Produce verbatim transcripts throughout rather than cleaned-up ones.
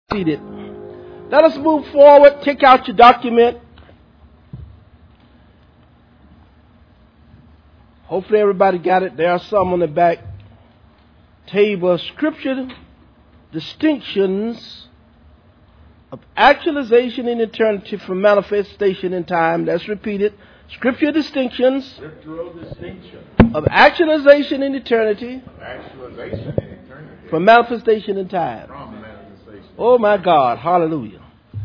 Seated. Let us move forward. Take out your document. Hopefully everybody got it. There are some on the back table. Scripture distinctions of actualization in eternity from manifestation in time. Let's repeat it. Scripture distinctions Scriptural distinction of actualization in eternity, of actualization in eternity from manifestation in time. from manifestation. Oh my God, hallelujah.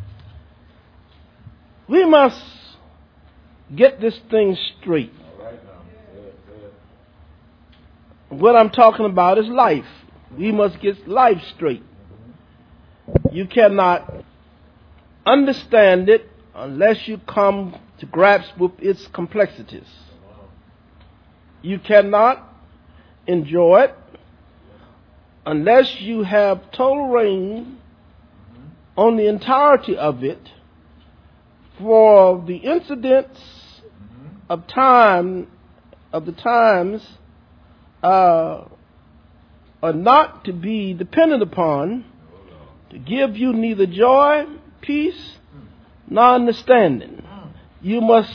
We must get this thing straight. All right now. Good, good. What I'm talking about is life. We must get life straight. You cannot understand it unless you come to grasp with its complexities. You cannot enjoy it unless you have total reign on the entirety of it. For the incidents of time, of the times, uh, are not to be dependent upon to give you neither joy, peace, nor understanding. You must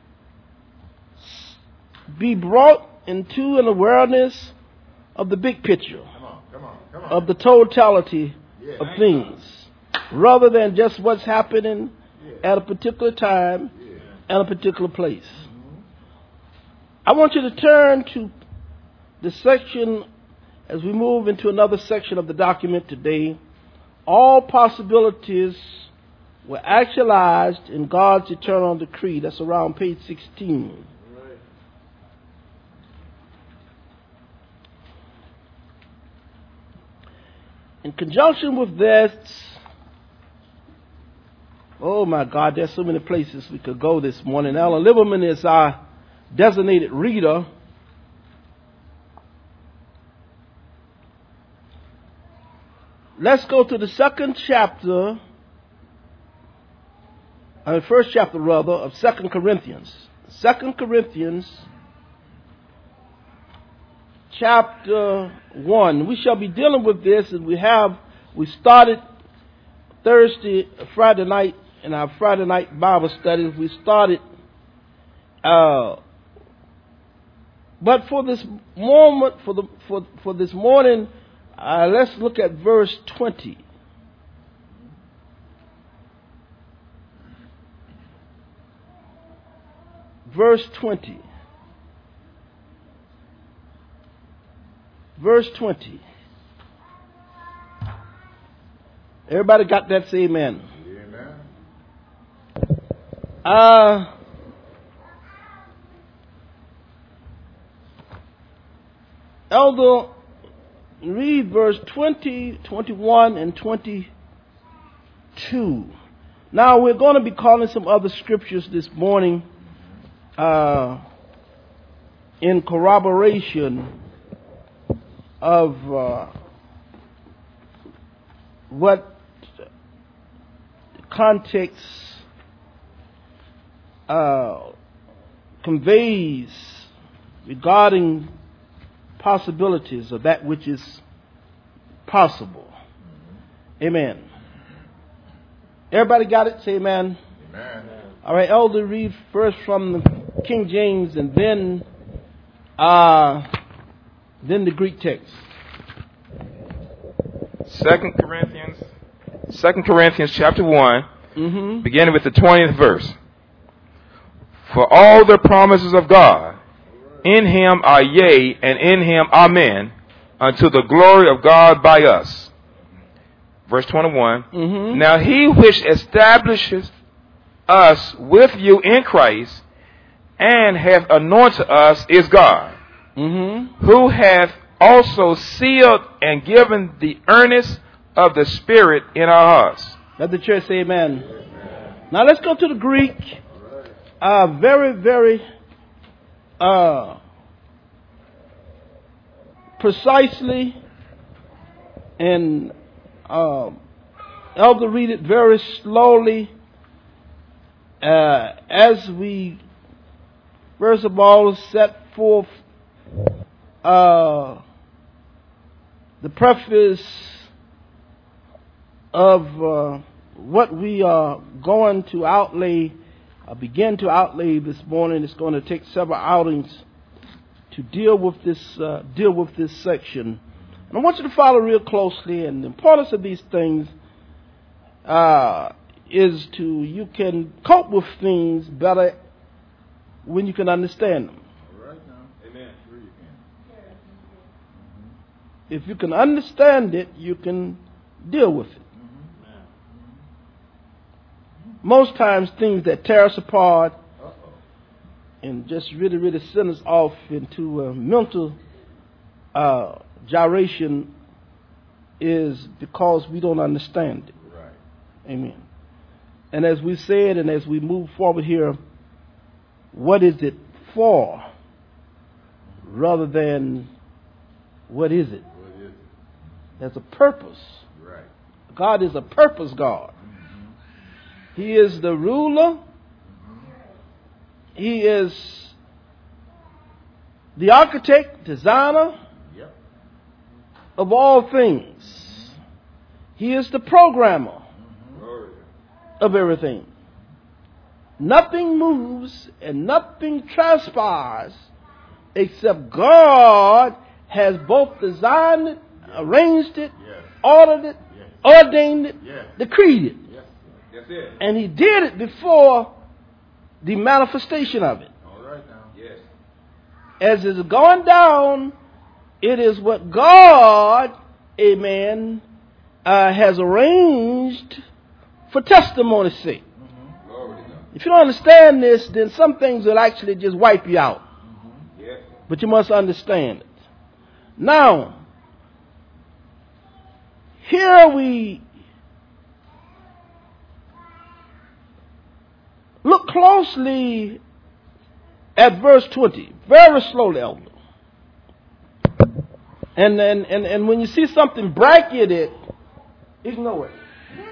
be brought into an awareness of the big picture, Come on, come on, come on. of the totality Yeah, of thank things, rather than just what's happening Yeah. at a particular time Yeah. and a particular place. I want you to turn to the section as we move into another section of the document today. All possibilities were actualized in God's eternal decree. That's around page sixteen. Right. In conjunction with this, oh my God, there's so many places we could go this morning. Alan Lieberman is our designated reader. Let's go to the second chapter, uh, first chapter rather, of Second Corinthians. Second Corinthians, chapter one. We shall be dealing with this, and we have, we started Thursday, Friday night, in our Friday night Bible studies. We started, uh, but for this moment, for the for for this morning, uh, let's look at verse twenty. Verse twenty. Verse twenty. Everybody got that? Say amen. Amen. Uh, Elder, read verse twenty, twenty-one, and twenty-two. Now we're going to be calling some other scriptures this morning uh, in corroboration of uh, what the context uh, conveys regarding possibilities of that which is possible. Amen. Everybody got it? Say amen. Amen. All right, Elder, read first from the King James and then uh, then the Greek text. Second Corinthians, Second Corinthians chapter one, Mm-hmm. beginning with the twentieth verse. For all the promises of God, in him are yea, and in him amen, unto the glory of God by us. Verse twenty-one. Mm-hmm. Now he which establishes us with you in Christ, and hath anointed us, is God, Mm-hmm. who hath also sealed and given the earnest of the Spirit in our hearts. Let the church say amen. Now let's go to the Greek. Uh, very, very uh, precisely, and uh, Elder, read it very slowly uh, as we first of all set forth uh, the preface of uh, what we are going to outlay, uh, begin to outlay this morning. It's going to take several outings to deal with this, uh, deal with this section. And I want you to follow real closely. And the importance of these things uh, is to you can cope with things better when you can understand them. All right now. Amen. Sure you can. If you can understand it, you can deal with it. Most times things that tear us apart Uh-oh. and just really, really send us off into a mental uh, gyration is because we don't understand it. Right. Amen. And as we said, and as we move forward here, what is it for rather than what is it? What is it? There's a purpose. Right. God is a purpose God. Mm-hmm. He is the ruler. He is the architect, designer Yep. of all things. He is the programmer Glory. of everything. Nothing moves and nothing transpires except God has both designed it, arranged it, Yes. ordered it, Yes. ordained it, Yes. decreed it. Yes. That's it. And He did it before the manifestation of it. All right now. Yes. As it's going down, it is what God, amen, uh, has arranged for testimony's sake. Mm-hmm. Glory to God. If you don't understand this, then some things will actually just wipe you out. Mm-hmm. Yes. But you must understand it. Now, here we look closely at verse twenty. Very slowly, Elder. And, and, and, and when you see something bracketed, ignore it.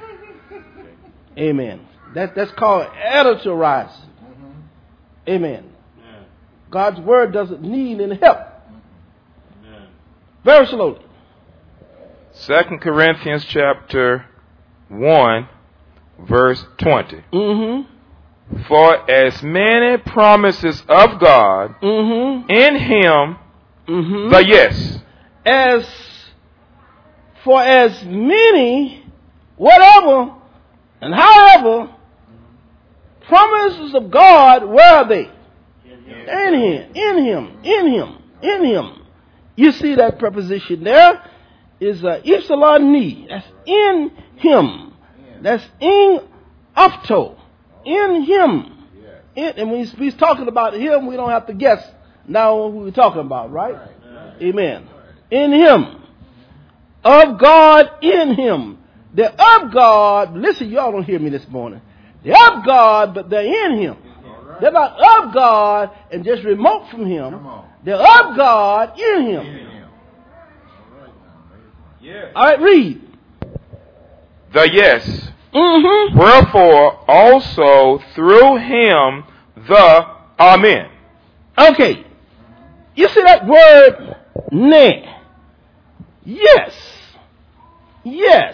Amen. That, that's called editorializing. Mm-hmm. Amen. Yeah. God's word doesn't need any help. Yeah. Very slowly. Second Corinthians chapter one, verse twenty. Mm-hmm. For as many promises of God Mm-hmm. in Him, Mm-hmm. the yes. As for as many, whatever and however, promises of God, where are they? In Him, in Him, in Him, in Him. You see that preposition there is a ipsilon ni. That's in Him. That's in opto. In Him. In, and when He's talking about Him, we don't have to guess now who we're talking about, right? Amen. In Him. Of God in Him. They're of God. Listen, y'all don't hear me this morning. They're of God, but they're in Him. They're not of God and just remote from Him. Come on. They're of God in Him. In Him. All right now. Yes. All right, read. The yes. Mm-hmm. Wherefore also through Him the Amen. Okay. You see that word ne? Yes. Yes.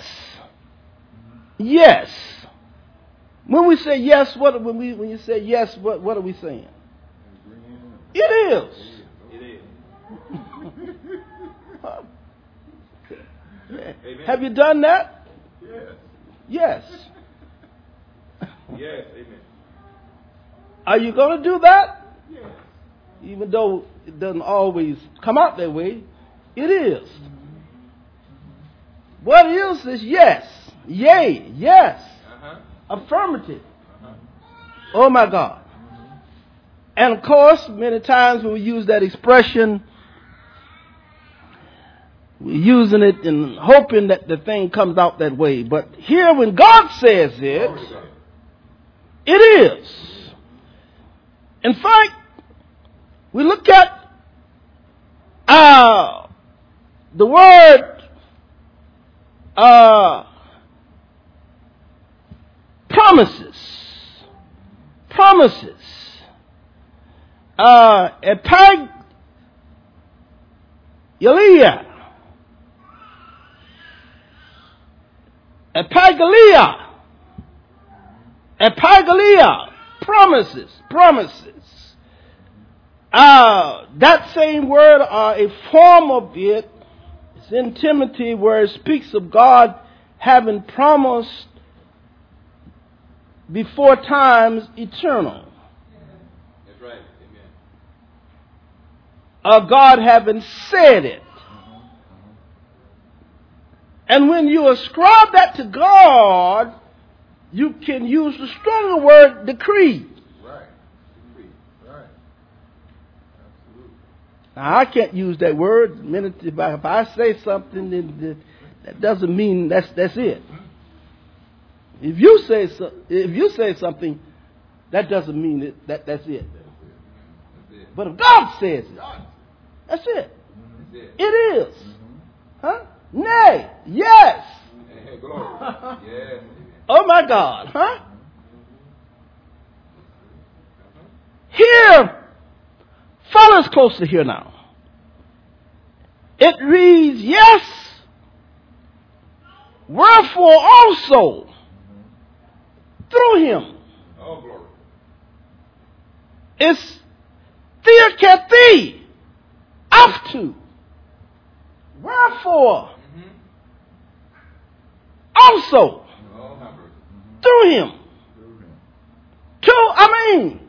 Yes. When we say yes, what when we when you say yes, what what are we saying? It is. It is. Huh? Amen. Have you done that? Yes. Yes. Yes. Amen. Are you going to do that? Yes. Even though it doesn't always come out that way, it is. What is is yes. Yea. Yes. Uh-huh. Affirmative. Oh my God. And of course, many times when we use that expression, we're using it and hoping that the thing comes out that way. But here when God says it, it is. In fact, we look at uh, the word uh, promises. Promises. Uh, epagyelia. Epagalia. Epagalia. Promises. Promises. Uh, that same word, or a form of it, is in Timothy, where it speaks of God having promised before times eternal. That's right. Amen. Of God having said it. And when you ascribe that to God, you can use the stronger word decree. Right. Decree. Right. Absolutely. Now, I can't use that word. Minute if I, if I say something, then that doesn't mean that's that's it. If you say so, if you say something, that doesn't mean it, that that's it. That's it. But if God says it, that's it. That's it. It is. Huh? Nay. Yes. Hey, glory. Yes. Oh my God. Huh? Here, follow us closely here now. It reads, yes, wherefore also through him. Oh, glory. It's theokathi, up to. Wherefore Mm-hmm. also Oh, have mercy. through him. To, I mean.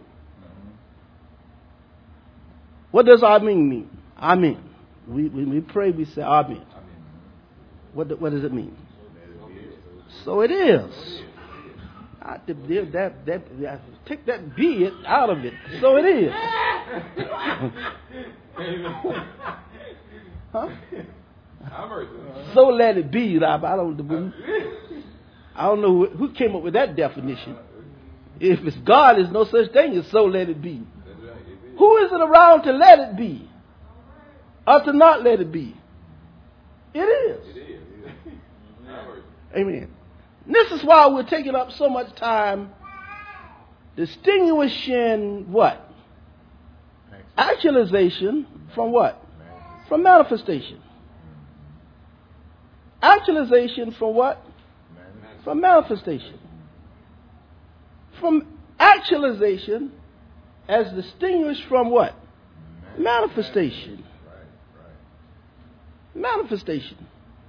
What does I mean mean? I mean. We, when we pray, we say Amen. Amen. What, do- what does it mean? So it is. I have to give that, that, that, take that be it out of it. So it is. Huh? Have mercy. So let it be. I I don't, I don't know who- who came up with that definition. If it's God, there's no such thing as so let it be. That's right. It is. Who is it around to let it be? Or to not let it be? It is. It is. Have mercy. Amen. This is why we're taking up so much time distinguishing what? Actualization from what? From manifestation. Actualization from what? From manifestation. From actualization as distinguished from what? Manifestation. Manifestation.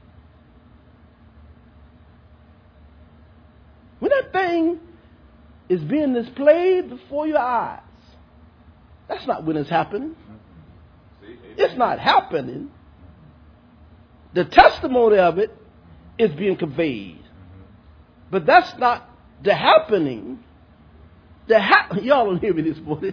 When that thing is being displayed before your eyes, that's not when it's happening. See? It's not happening. The testimony of it is being conveyed. But that's not the happening. The hap- Y'all don't hear me this morning.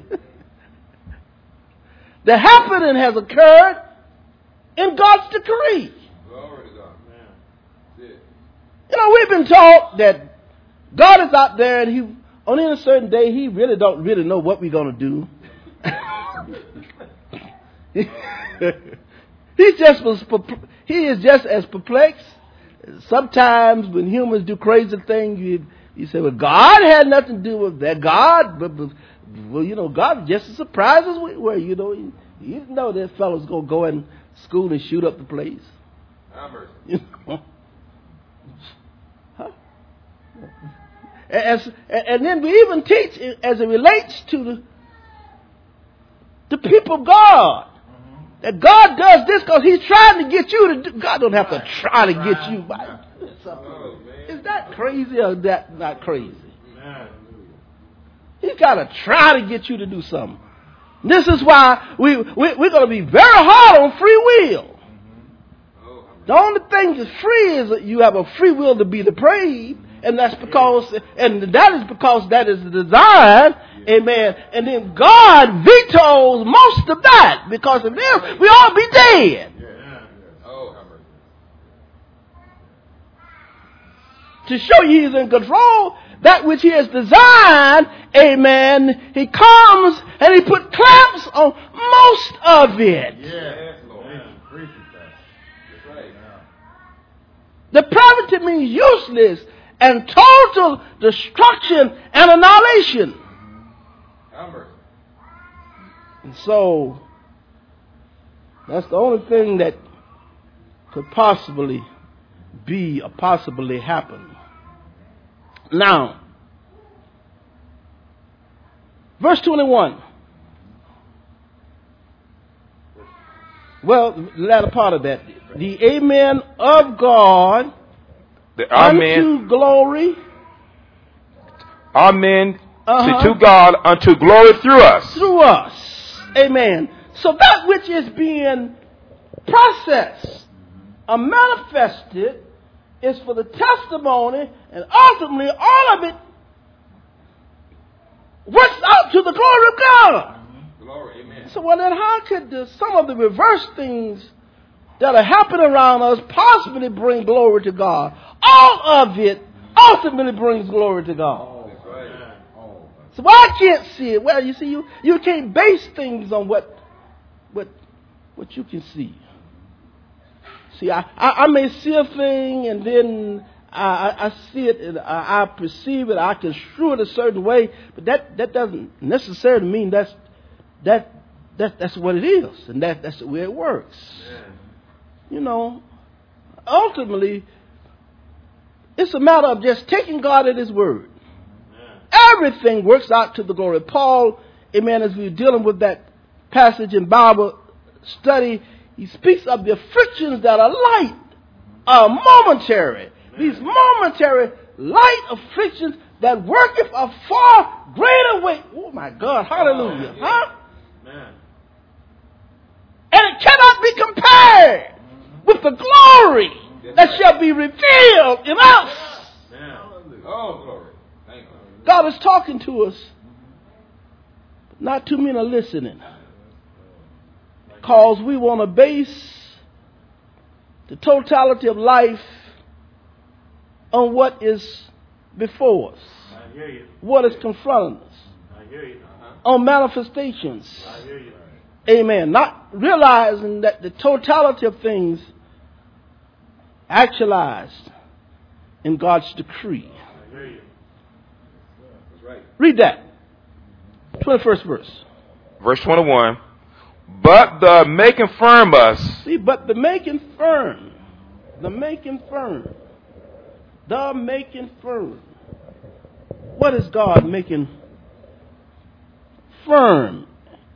The happening has occurred in God's decree. Glory to God. That's it. You know, we've been taught that God is out there and he, on any certain day, he really don't really know what we're going to do. he just was, he is just as perplexed. Sometimes when humans do crazy things, you, you say, well, God had nothing to do with that. God, but, but well, you know, God just as surprised as we were. You know, you, you didn't know that fellow's going to go in school and shoot up the place. Have mercy. You know? Huh? As, and then we even teach it as it relates to the, the people of God. That God does this because he's trying to get you to do. God don't have to try to get you. By, Oh, man. is that crazy or is that not crazy? He's got to try to get you to do something. This is why we, we, we're going to be very hard on free will. Oh, have mercy. The only thing that's free is that you have a free will to be depraved. And that's because, and that is because that is the design, amen. And then God vetoes most of that, because of this, we all be dead. Oh, have mercy. To show you He's in control, that which He has designed, amen, He comes and He put clamps on most of it. Yes, Lord. That's right. The poverty means useless and total destruction and annihilation. Have mercy. And so, that's the only thing that could possibly be or possibly happen. Now, verse twenty-one. Well, the latter part of that. The amen of God The unto amen, glory. amen Uh-huh. to, to God unto glory through us. Through us. Amen. So that which is being processed or manifested is for the testimony, and ultimately all of it works out to the glory of God. Glory, amen. So well then how could the, some of the reverse things that are happening around us possibly bring glory to God? All of it ultimately brings glory to God. So I can't see it. Well, you see, you, you can't base things on what what what you can see. See, I, I, I may see a thing and then I, I, I see it and I, I perceive it, I construe it a certain way, but that, that doesn't necessarily mean that's that that that's what it is, and that, that's the way it works. Yeah. You know, ultimately, it's a matter of just taking God at His word. Everything works out to the glory. Paul, amen, as we're dealing with that passage in Bible study, he speaks of the afflictions that are light, are momentary. These momentary light afflictions that worketh a far greater weight. Oh my God, hallelujah. Huh? And it cannot be compared with the glory that shall be revealed in us. Oh, glory. God is talking to us, but not too many are listening. Because we want to base the totality of life on what is before us, I hear you. what is confronting us, I hear you. Uh-huh. on manifestations. I hear you. Amen. Not realizing that the totality of things actualized in God's decree. I hear you. Right. Read that. twenty-first verse. Verse twenty-one. But the making firm us. See, but the making firm. The making firm. The making firm. What is God making firm?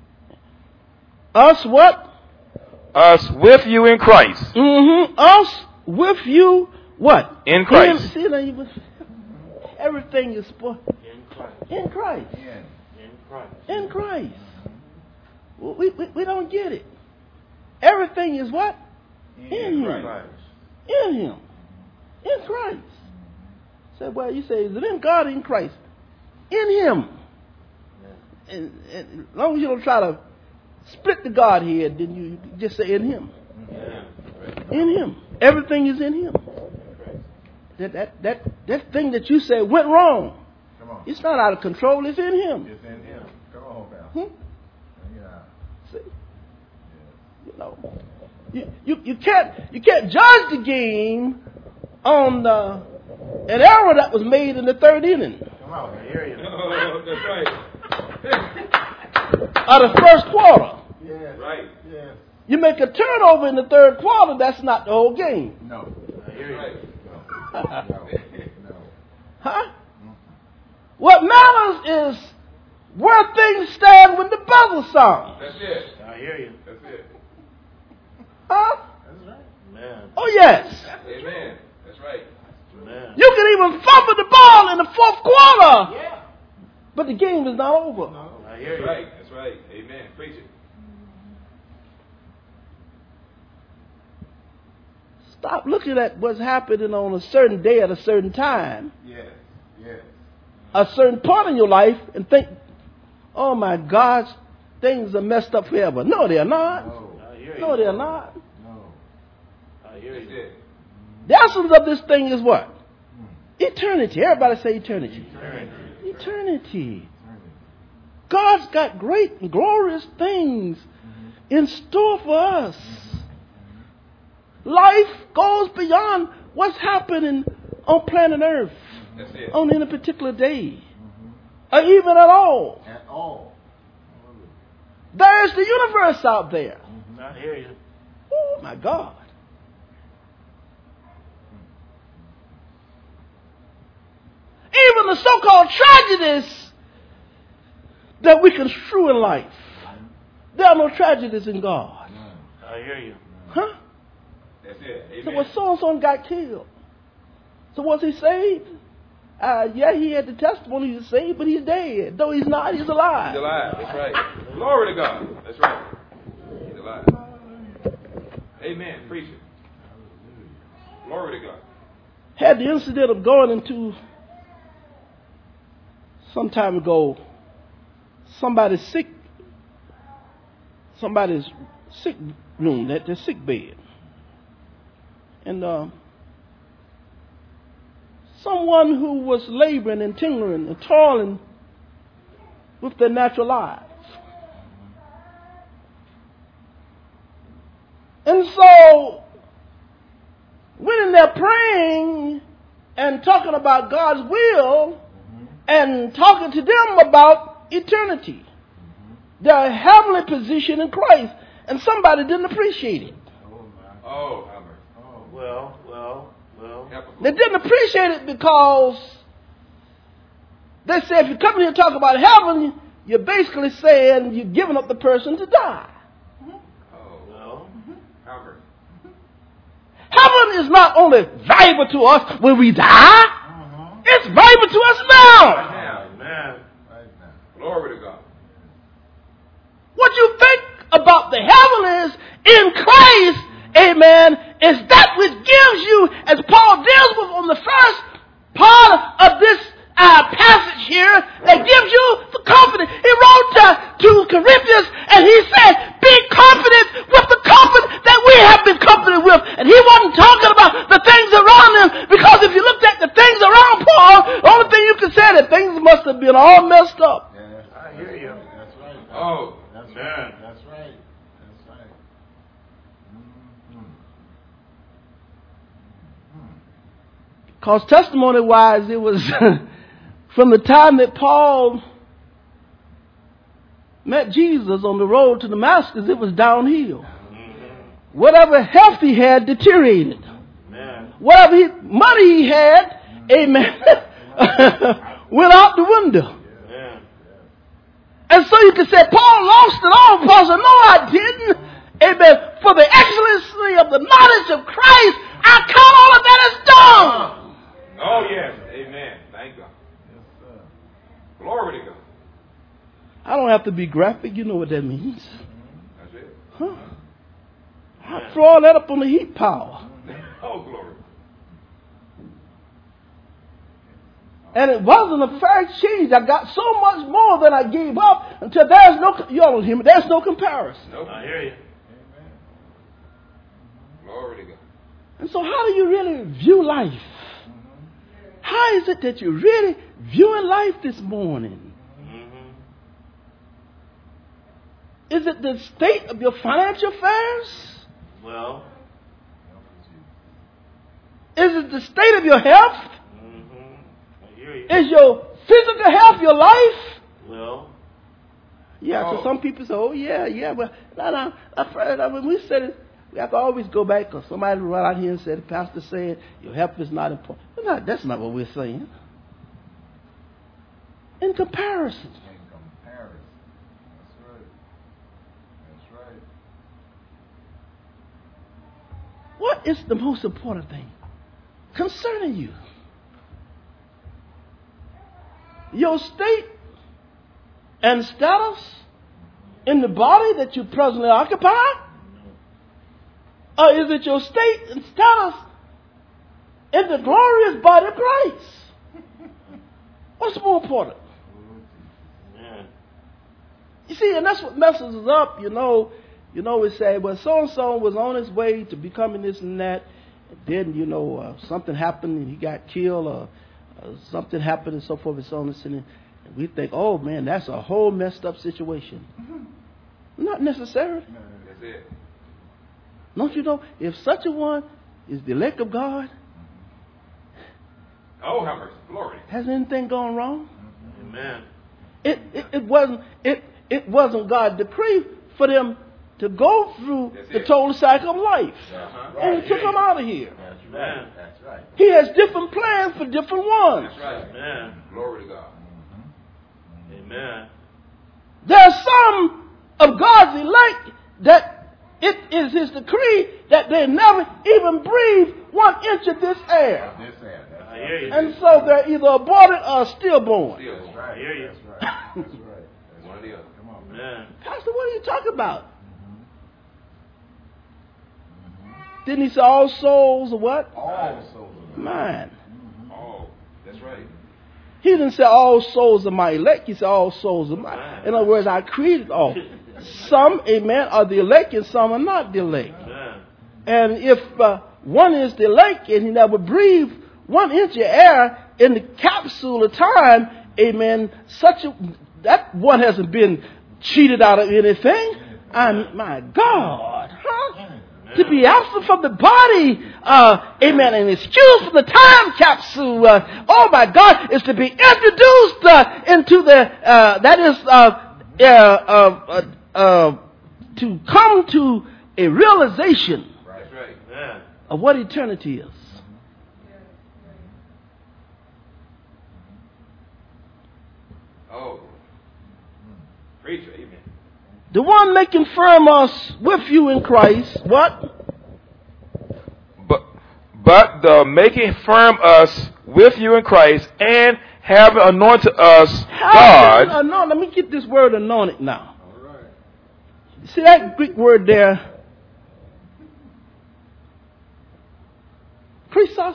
Us what? Us with you in Christ. Mm-hmm. Us with you what? In Christ. In, see, now you, everything is for, In Christ. in Christ. In Christ. In Christ. We, we, we don't get it. Everything is what? In, in Him. Christ. In Him. In Christ. Say, well, you say, is it in God or in Christ? In Him. Yeah. And, and as long as you don't try to split the Godhead, then you just say in Him. Yeah. In Him. Everything is in Him. That that that that thing that you said went wrong. Come on. It's not out of control. It's in Him. It's in Him. Come on, pal. Hmm? Yeah. See, you know, you, you you can't you can't judge the game on the, an error that was made in the third inning Come on. I hear you. Oh, that's right. of the first quarter. Yes. Right. Yes. You make a turnover in the third quarter. That's not the whole game. No. I hear you. Right. No. No. Huh? What matters is where things stand when the buzzer sounds. That's it. I hear you. That's it. Huh? That's right. Man. Oh, yes. Amen. That's right. Man. You can even fumble the ball in the fourth quarter. Yeah. But the game is not over. No. I hear That's you. right. That's right. Amen. Preach it. Stop looking at what's happening on a certain day at a certain time, Yes. Yes. a certain part in your life, and think, oh my gosh, things are messed up forever. No, they're not. No. I hear you. No, they're not. No. I hear That's you. it. The essence of this thing is what? Eternity. Everybody say eternity. Eternity. Eternity. God's got great and glorious things in store for us. Life goes beyond what's happening on planet Earth That's it. on any particular day, or even at all. At all. There's the universe out there. I hear you. Oh my God. the so-called tragedies that we construe in life. There are no tragedies in God. I hear you. Huh? That's it. Amen. So when so-and-so got killed, so was he saved? Uh, yeah, he had the testimony he was saved, but he's dead. Though he's not, he's alive. He's alive. That's right. Glory to God. That's right. He's alive. Amen. Preach it. Glory to God. Had the incident of going into, some time ago, somebody's sick, somebody's sick room, at their sick bed. And uh, someone who was laboring and tingling and toiling with their natural lives. And so, went in there praying and talking about God's will and talking to them about eternity, their heavenly position in Christ. And somebody didn't appreciate it. Oh, Albert. Oh, well, well, well. They didn't appreciate it because they said if you come here and talk about heaven, you're basically saying you're giving up the person to die. Oh, Well, Albert. Heaven is not only valuable to us when we die, it's valuable to us now. Now, man. Right now. glory to God. What you think about the heaven is in Christ, amen, is that which gives you, as Paul deals with on the first part of this uh, passage here, that gives you the confidence. He wrote to, to Corinthians and he said, be confident with the confidence that we have been confident with. And he wasn't talking about the things around him, because if you looked at the things around Paul, the only thing you can say is that things must have been all messed up. Yeah, that's I hear you. That's right. Oh, That's man. right. That's right. That's right. Mm-hmm. Because testimony-wise, it was from the time that Paul met Jesus on the road to Damascus, it was downhill. Whatever health he had deteriorated. Man. Whatever he, money he had, amen, went out the window. Man. And so you can say, Paul lost it all. Paul said, no, I didn't. Amen. For the excellency of the knowledge of Christ, I count all of that as dung. oh yes. Amen. Thank God. Yes, sir. Glory to God. I don't have to be graphic. You know what that means. That's it. Huh? I throw all that up on the heat pile. Oh, glory. And it wasn't a fair exchange. I got so much more than I gave up until there's no, y'all don't hear me, there's no comparison. Nope. I hear you. Amen. Glory to God. And so how do you really view life? How is it that you're really viewing life this morning? Mm-hmm. Is it the state of your financial affairs? Well. Is it the state of your health? Mm-hmm. I hear you. Is your physical health your life? Well. Yeah, so Oh. some people say, oh, yeah, yeah. Well, no, no. I've heard, when we said it, we have to always go back, because somebody run out here and said, the pastor said, your health is not important. But not, that's not what we're saying. In comparison. In comparison. That's right. That's right. What is the most important thing concerning you? Your state and status in the body that you presently occupy? Or is it your state and status in the glorious body of Christ? What's more important? Man. You see, and that's what messes us up, you know. You know, we say, well, so-and-so was on his way to becoming this and that. And then, you know, uh, something happened and he got killed, or uh, something happened and so forth and so on and so on. And we think, oh, man, that's a whole messed up situation. Mm-hmm. Not necessarily. That's it. Don't you know, if such a one is the elect of God, Oh, have mercy. Glory. has anything gone wrong? Amen. It, it, it wasn't it, it wasn't God's decree for them to go through That's the it. total cycle of life. Uh-huh. And he took them out of here. That's Man. right. That's right. He has different plans for different ones. That's right. Amen. Glory to God. Amen. There are some of God's elect that it is His decree that they never even breathe one inch of this air. This air, that's I hear you. And so they're either aborted or stillborn. Still. That's right. I hear you. That's right. That's right. That's One or right. the other. Come on, man. Amen. Pastor, what are you talking about? Didn't he say all souls are what? All souls. Mine. Oh, that's right. He didn't say all souls are my elect. He said all souls are mine. In other words, I created all. Some, amen, are the elect and some are not the elect. Amen. And if uh, one is the elect and he never breathed one inch of air in the capsule of time, amen, such a, that one hasn't been cheated out of anything. I'm, my God, huh? To be absent from the body, uh, amen, and excused from the time capsule, uh, oh my God, is to be introduced uh, into the, uh, that is, uh, uh, uh, uh, uh, to come to a realization That's right. Amen. of what eternity is. Oh. Preacher, amen. The one making firm us with you in Christ, what? But but the making firm us with you in Christ and having anointed us God. Having anointed- let me get this word anointed now. All right. See that Greek word there? Christos.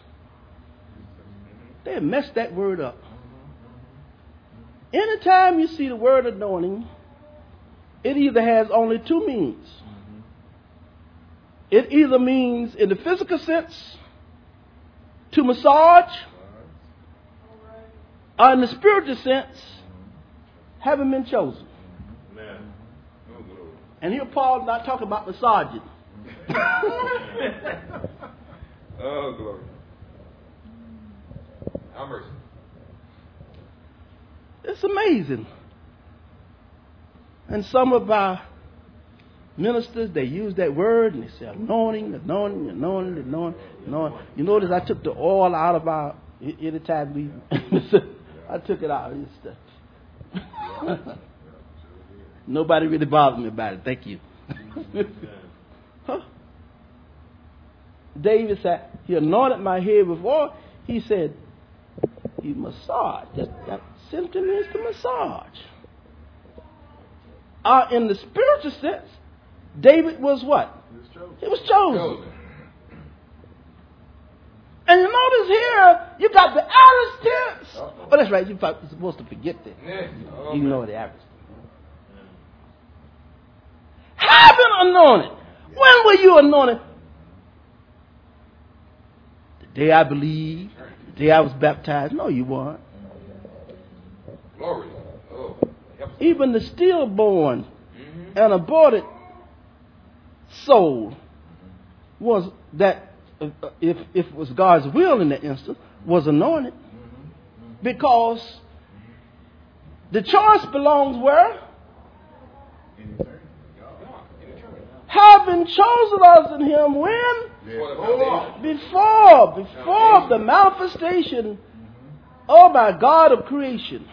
They messed that word up. Anytime you see the word anointing, it either has only two meanings. It either means, in the physical sense, to massage, or in the spiritual sense, having been chosen. Amen. Oh, glory. And here Paul's not talking about massaging. Oh, glory. Have mercy. It's amazing. And some of our ministers, they use that word and they say anointing, anointing, anointing, anointing, anointing. You notice I took the oil out of our, anytime we, I took it out. It's the, nobody really bothered me about it. Thank you. Huh? David said, he anointed my head with oil. He said, he massaged. That, that simply means to massage. Uh, in the spiritual sense, David was what? He was chosen. He was chosen. Chosen. And you notice here, you got the aorist tense. Uh-oh. Oh, that's right. You're supposed to forget that. Yeah. Oh, You man. know the aorist. Having anointed. When were you anointed? The day I believed. The day I was baptized. No, you weren't. Glory. Oh. Help us. Even the stillborn Mm-hmm. and aborted soul was that, uh, if, if it was God's will in that instant, was anointed. Because the choice belongs where? In eternity. God, in eternity. Having chosen us in Him when? Before the Therefore, foundation. Before, before the manifestation, oh my God, of creation.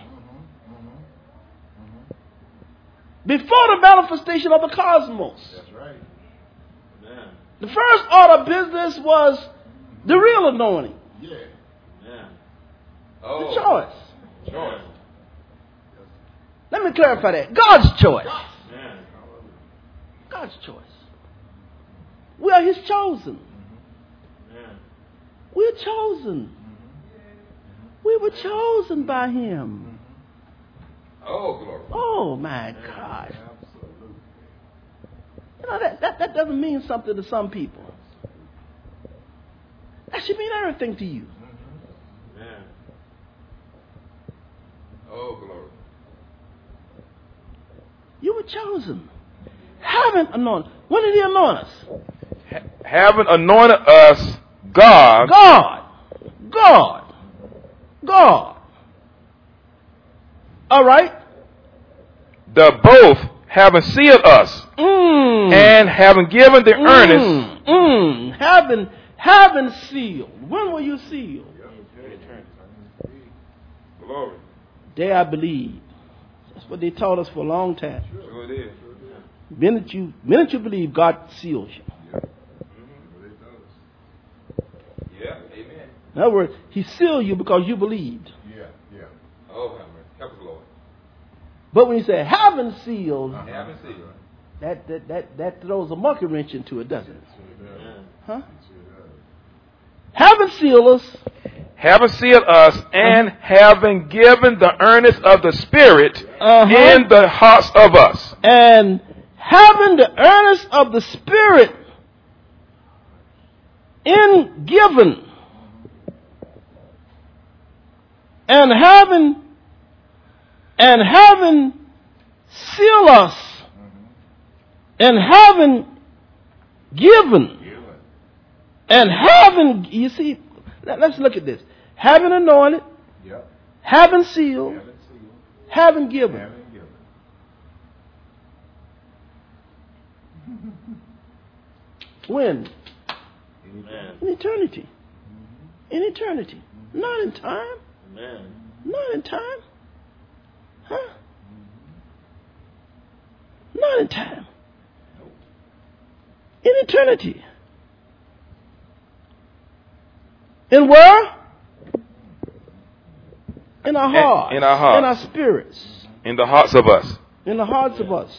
Before the manifestation of the cosmos. that's right. Amen. The first order of business was the real anointing, Yeah. Amen. Oh. the choice. Choice. Let me clarify that. God's choice. Amen. God's choice. We are His chosen. Amen. We're chosen. We were chosen by Him. Oh, glory. Oh my God. Absolutely. You know, that, that, that doesn't mean something to some people. That should mean everything to you. Amen. Oh, glory. You were chosen. Having anointed. When did He anoint us? Ha- having anointed us, God, God. God. God. All right. the both having sealed us Mm. and having given the earnest. Mm. Mm. Having, having sealed. When were you sealed? Glory. Day I believe. That's what they taught us for a long time. Sure it is. Minute you, minute you believe, God seals you. Yeah, amen. In other words, He sealed you because you believed. Yeah, yeah. Oh, have mercy. Help us, Lord. But when you say having sealed, Uh-huh. Haven't seen. that, that, that, that throws a monkey wrench into it, doesn't it? Huh? Having sealed us, Having sealed us and having given the earnest of the Spirit Uh-huh. in the hearts of us. and having the earnest of the Spirit in given, and having and having sealed us, and having given, and having, you see, let, let's look at this. Having anointed, Yep. having sealed, Haven't seen. having given. Haven't given. When? Amen. In eternity. In eternity. Not in time. Amen. Not in time. Huh? Not in time. In eternity. In where? In our hearts. in our hearts. In our spirits. In the hearts of us. In the hearts of us.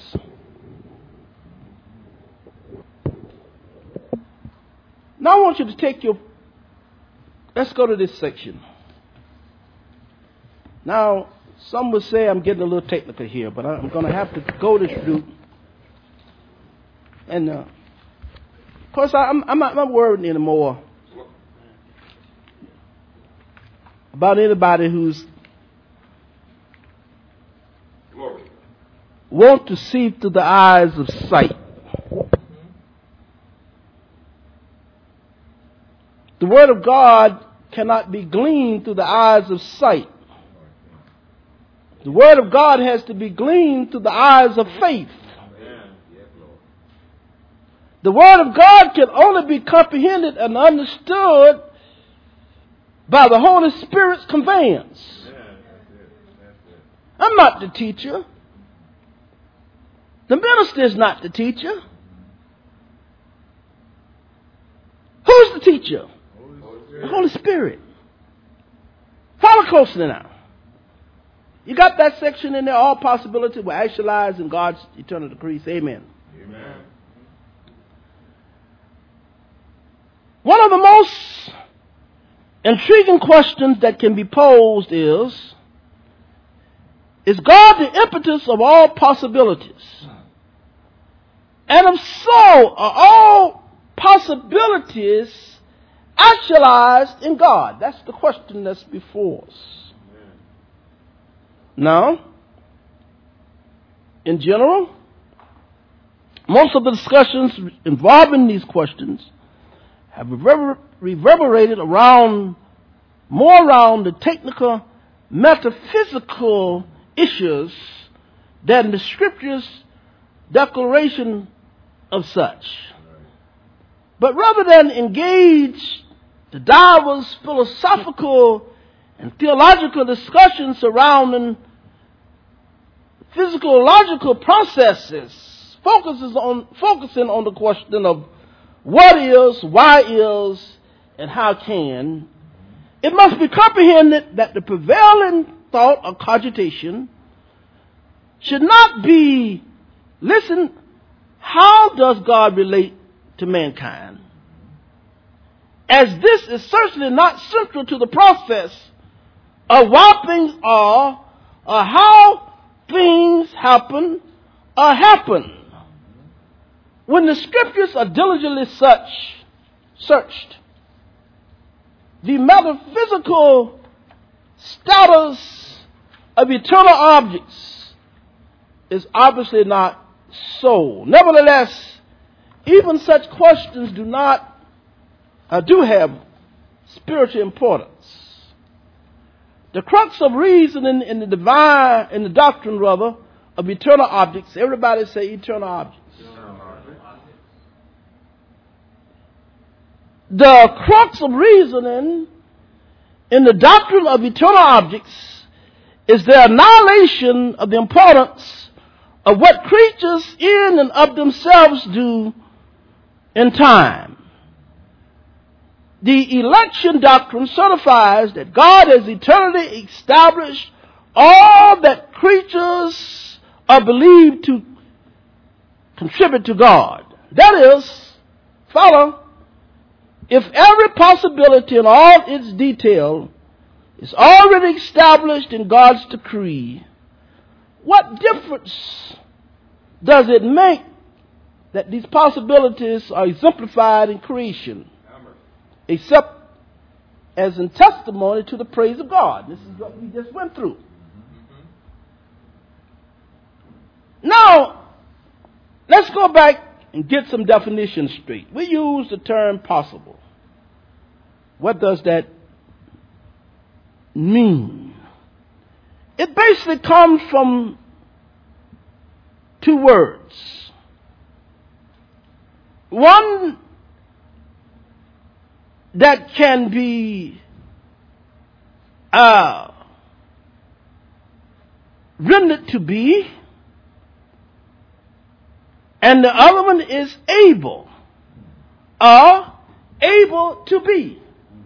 Now I want you to take your, let's go to this section. Now, some would say I'm getting a little technical here, but I'm going to have to go this route. And, uh, of course, I, I'm, I'm not, I'm not worried anymore about anybody who's Glory. want to see through the eyes of sight. The Word of God cannot be gleaned through the eyes of sight. The Word of God has to be gleaned through the eyes of faith. The Word of God can only be comprehended and understood by the Holy Spirit's conveyance. I'm not the teacher. The minister is not the teacher. Who's the teacher? The Holy Spirit. Follow closely now. You got that section in there, all possibility will actualize in God's eternal decree. Say amen. Amen. One of the most intriguing questions that can be posed is, is God the impetus of all possibilities? And if so, are all possibilities actualized in God? That's the question that's before us. Now, in general, most of the discussions involving these questions have rever- reverberated around, more around the technical, metaphysical issues than the Scripture's declaration of such. But rather than engage the diverse philosophical and theological discussions surrounding physiological processes, focuses on focusing on the question of what is, why is, and how can, it must be comprehended that the prevailing thought or cogitation should not be, listen, how does God relate to mankind? As this is certainly not central to the process of why things are, or how things happen or happen. When the Scriptures are diligently such, searched, the metaphysical status of eternal objects is obviously not so. Nevertheless, even such questions do not, uh, do have spiritual importance. The crux of reasoning in the divine, in the doctrine rather, of eternal objects, everybody say eternal objects. the crux of reasoning in the doctrine of eternal objects is the annihilation of the importance of what creatures in and of themselves do in time. The election doctrine certifies that God has eternally established all that creatures are believed to contribute to God. That is, follow, if every possibility in all its detail is already established in God's decree, what difference does it make that these possibilities are exemplified in creation, except as in testimony to the praise of God? This is what we just went through. Now, let's go back and get some definitions straight. We use the term possible. What does that mean? It basically comes from two words. One that can be uh, rendered to be, and the other one is able, or able to be.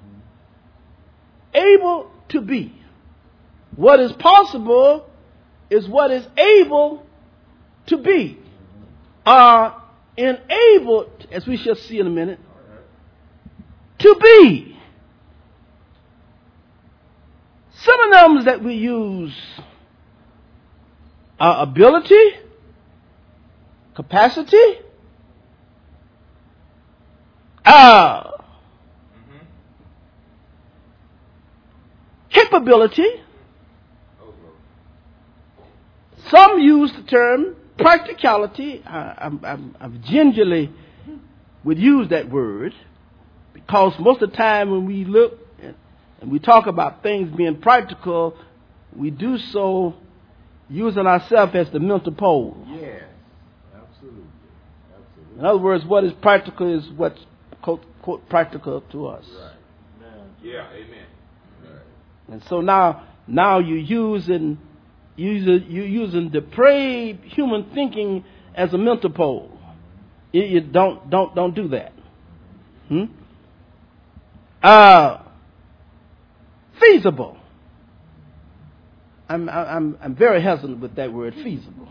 Able to be. What is possible is what is able to be, or enabled, as we shall see in a minute, to be. Synonyms that we use are ability, capacity, uh, mm-hmm. capability. Some use the term practicality. I, I'm, I'm, I'm gingerly would use that word because most of the time when we look and, and we talk about things being practical, we do so using ourselves as the mental pole. Yes, absolutely. Absolutely. In other words, what is practical is what's quote, quote practical to us. Right. Amen. Yeah, amen. Right. And so now, now you're using, using, you're using depraved human thinking as a mental pole. You, you don't, don't, don't do that. Hmm? Uh, feasible. I'm, I'm, I'm very hesitant with that word, feasible.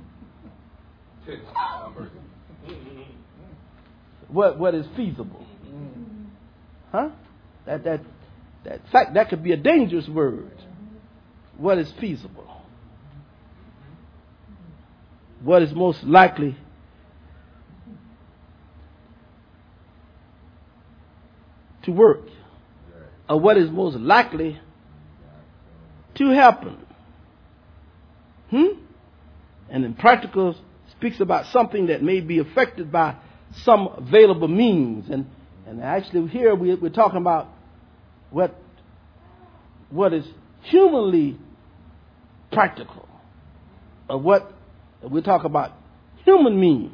What, what is feasible? Huh? That, that, that, in fact, that could be a dangerous word. What is feasible? What is most likely to work? Or what is most likely to happen? Hmm? And in practical speaks about something that may be affected by some available means. And and actually here we, we're talking about what what is humanly practical. Or what we talk about human means.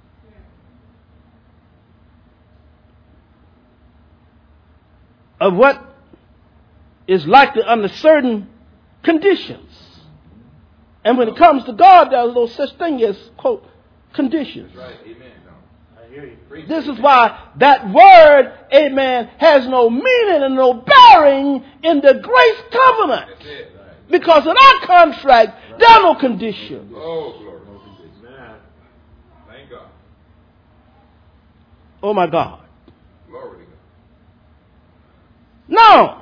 Of what is likely under certain conditions. And when it comes to God, there's no such thing as, quote, conditions. Right, amen. I hear you. This is why that word, amen, has no meaning and no bearing in the grace covenant. That's it. Right. Because in our contract, there are no conditions. Oh, glory. Amen. Thank God. Oh, my God. Glory to God. Now,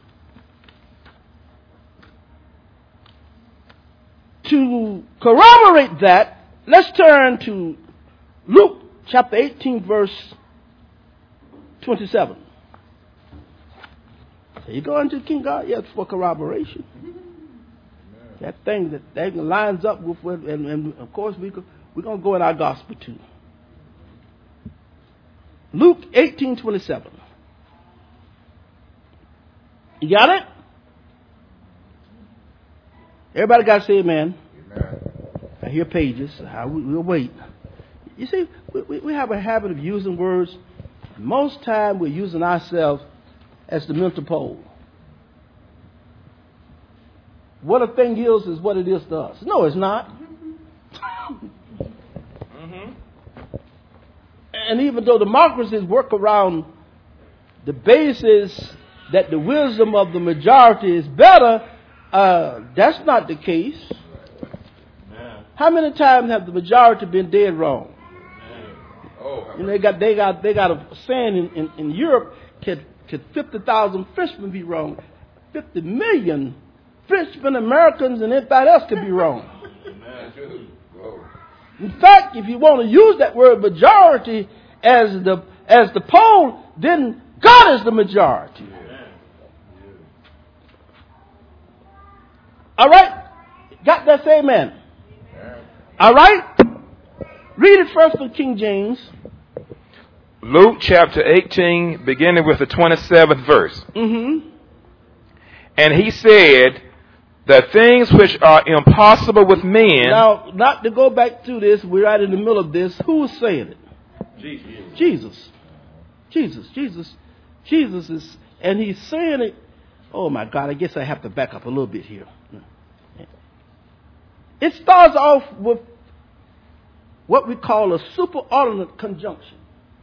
to corroborate that, let's turn to Luke chapter eighteen, verse twenty-seven. So you go into King God, yes, for corroboration. That thing that, that lines up with, what, and, and of course we could, we're going to go in our gospel too. Luke eighteen twenty-seven. You got it? Everybody got to say amen. Amen. I hear pages. I, we'll wait. You see, we, we have a habit of using words Most time we're using ourselves as the mental pole. What a thing is is what it is to us. No, it's not. Mm-hmm. And even though democracies work around the basis that the wisdom of the majority is better, uh, that's not the case. Man. How many times have the majority been dead wrong? Man. Oh, You know, they got they got they got a saying in, in, in Europe: could could fifty thousand Frenchmen be wrong? Fifty million Frenchmen, Americans, and anybody else could be wrong. Man. oh. In fact, if you want to use that word majority as the as the poll, then God is the majority. All right, got that? Say amen. All right, read it first from King James. Luke chapter eighteen, beginning with the twenty-seventh verse. Mm-hmm. And he said, the things which are impossible with men. Now, not to go back to this, we're right in the middle of this. Who's saying it? Jesus. Jesus. Jesus. Jesus. Jesus is, and he's saying it. Oh my God, I guess I have to back up a little bit here. It starts off with what we call a superordinate conjunction.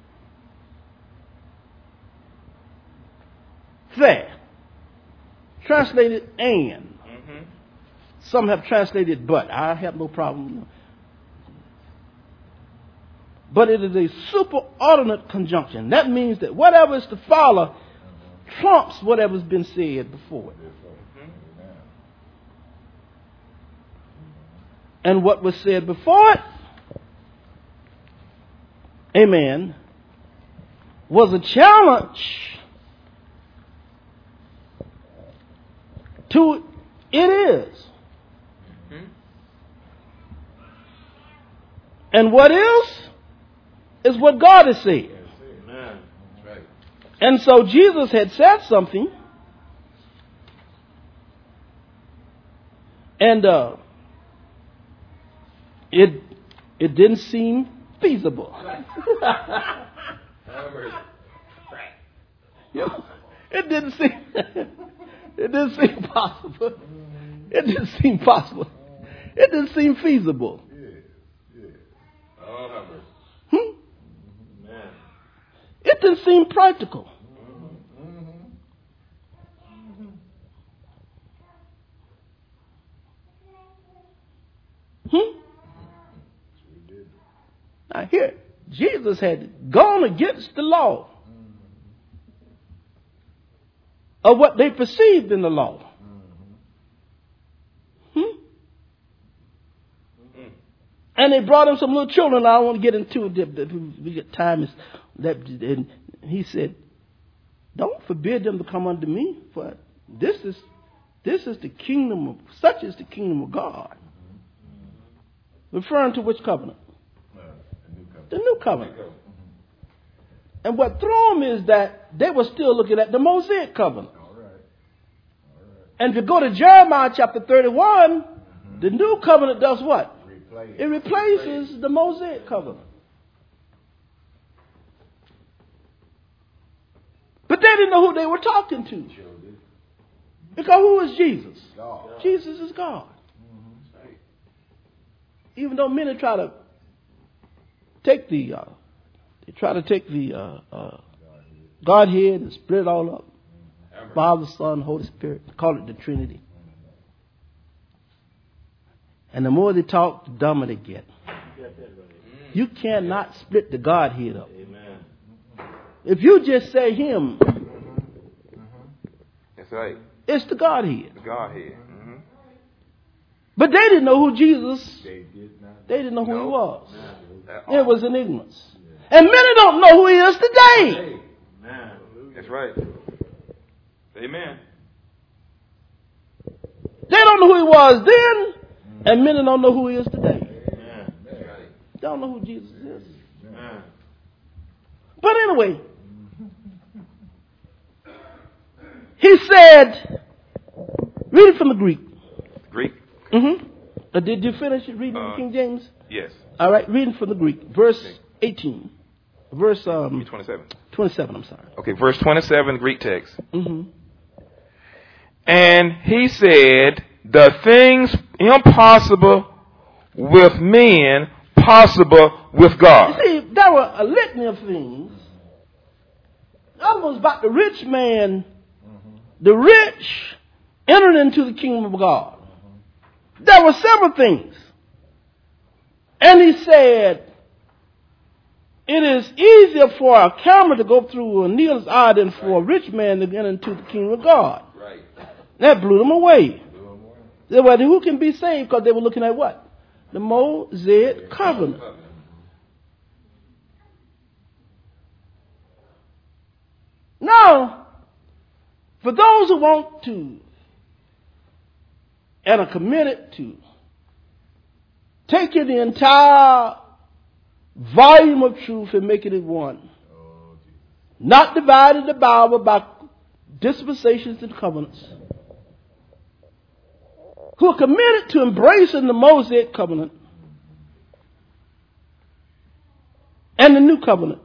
There. Translated and. Mm-hmm. Some have translated but. I have no problem. But it is a superordinate conjunction. That means that whatever is to follow trumps whatever's been said before it. And what was said before it, amen, was a challenge to it is. Mm-hmm. And what is, is what God has said. Amen. That's right. And so Jesus had said something, and uh, it it didn't seem feasible. You know, it didn't seem it didn't seem possible. It didn't seem possible. It didn't seem feasible. Oh, Hmm? Amen. It didn't seem practical. Hmm? Now here, Jesus had gone against the law of what they perceived in the law. Hmm? And they brought him some little children. I don't want to get into it. We get time. Is that, and he said, "Don't forbid them to come unto me, for this is this is the kingdom of such is the kingdom of God." Referring to which covenant? The new covenant. And what threw them is that they were still looking at the Mosaic covenant. And if you go to Jeremiah chapter thirty-one, the new covenant does what? It replaces the Mosaic covenant. But they didn't know who they were talking to. Because who is Jesus? Jesus is God. Even though many try to take the, uh, they try to take the uh, uh, Godhead and split it all up. Father, Son, Holy Spirit. Call it the Trinity. And the more they talk, the dumber they get. You cannot split the Godhead up. Amen. If you just say Him, That's right. it's the Godhead. The Godhead. Mm-hmm. But they didn't know who Jesus, They did not. they didn't know who No. He was. At It all. was an ignorance. And many don't know who He is today. Amen. That's right. Amen. They don't know who He was then, and many don't know who He is today. Amen. They don't know who Jesus is. Amen. But anyway, He said, read it from the Greek. Greek? Mm-hmm. Uh, did you finish it reading Uh, the King James? Yes. All right, reading from the Greek. Verse eighteen. Verse um, twenty-seven. twenty-seven, I'm sorry. Okay, verse twenty-seven, Greek text. Mm-hmm. And he said, the things impossible with men, possible with God. You see, there were a litany of things. The other one's about the rich man. Mm-hmm. The rich entered into the kingdom of God. Mm-hmm. There were several things. And he said, it is easier for a camel to go through a needle's eye than for a rich man to get into the kingdom of God. Right. That blew them away. They were, who can be saved? Because they were looking at what? The Mosaic covenant. Now, for those who want to and are committed to taking the entire volume of truth and making it one, not dividing the Bible by dispensations and covenants, who are committed to embracing the Mosaic covenant and the new covenant,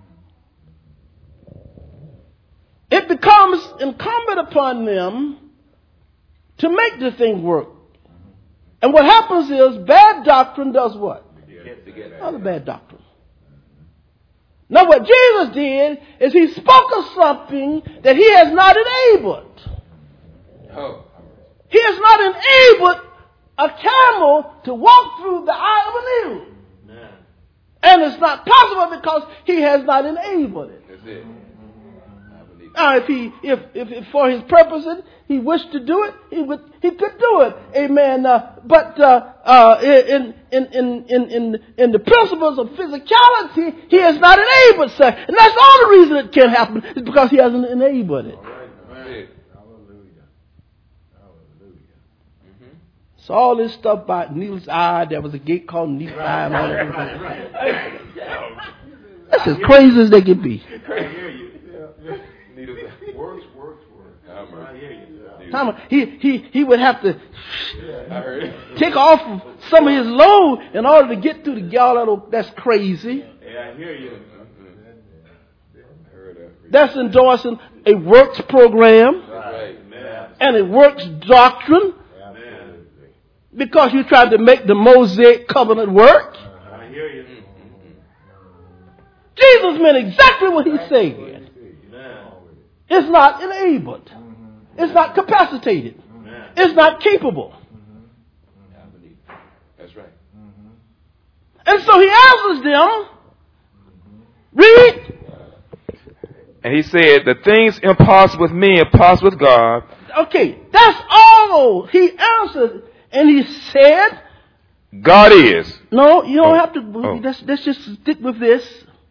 it becomes incumbent upon them to make the thing work. And what happens is bad doctrine does what? Another bad doctrine. Now what Jesus did is he spoke of something that he has not enabled. Oh. He has not enabled a camel to walk through the eye of a needle. Yeah. And it's not possible because he has not enabled it. That's it. Now, if he, if, if, if for his purposes he wished to do it, he would, he could do it. Amen. Uh, but uh, uh, in, in, in, in, in, in the principles of physicality, he has not enabled such. And that's the only reason it can't happen is because he hasn't enabled it. So all this stuff about Neil's eye, there was a gate called Neil's eye and all that. That's as crazy as they can be. Works, works, works. I hear you. Time, he, he, he would have to take off some of his load in order to get through the gallon. That's crazy. Yeah, I hear you. That's endorsing a works program and a works doctrine. Because you tried to make the Mosaic covenant work. I hear you. Jesus meant exactly what he said. It's not enabled. It's not capacitated. It's not capable. That's right. And so he answers them. Read. And he said, the things impossible with men are possible with God. Okay, that's all he answered. And he said, God is. No, you don't oh. have to. Oh. Let's, let's just stick with this.